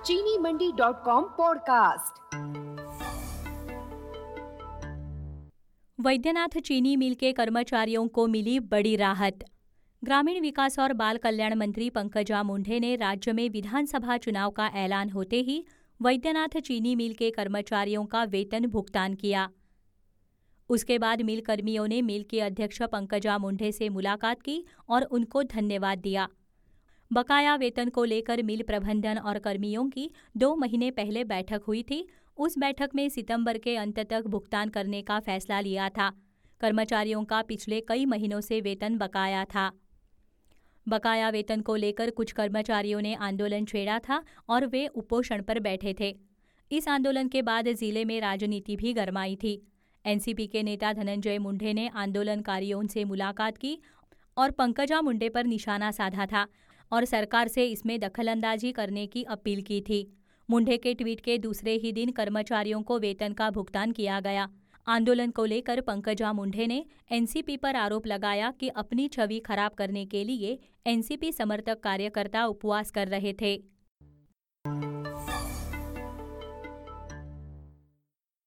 चीनीमंडी.com podcast. Vaidyanath चीनी मिल के कर्मचारियों को मिली बड़ी राहत। ग्रामीण विकास और बाल कल्याण मंत्री पंकजा मुंडे ने राज्य में विधानसभा चुनाव का ऐलान होते ही वैद्यनाथ चीनी मिल के कर्मचारियों का वेतन भुगतान किया। उसके बाद मिल कर्मियों ने मिल के अध्यक्ष पंकजा मुंडे से मुलाकात की और उनको धन्यवाद दिया। बकाया वेतन को लेकर मिल प्रबंधन और कर्मियों की 2 महीने पहले बैठक हुई थी। उस बैठक में सितंबर के अंत तक भुगतान करने का फैसला लिया था। कर्मचारियों का पिछले कई महीनों से वेतन बकाया था। बकाया वेतन को लेकर कुछ कर्मचारियों ने आंदोलन छेड़ा था और वे उपोषण पर बैठे थे। इस आंदोलन के बाद जिले में राजनीति भी गरमाई थी। एनसीपी के नेता धनंजय मुंडे ने आंदोलनकारियों से मुलाकात की और पंकजा मुंडे पर निशाना साधा था और सरकार से इसमें दखलंदाजी करने की अपील की थी। मुंडे के ट्वीट के दूसरे ही दिन कर्मचारियों को वेतन का भुगतान किया गया। आंदोलन को लेकर पंकजा मुंडे ने एनसीपी पर आरोप लगाया कि अपनी छवि खराब करने के लिए एनसीपी समर्थक कार्यकर्ता उपवास कर रहे थे।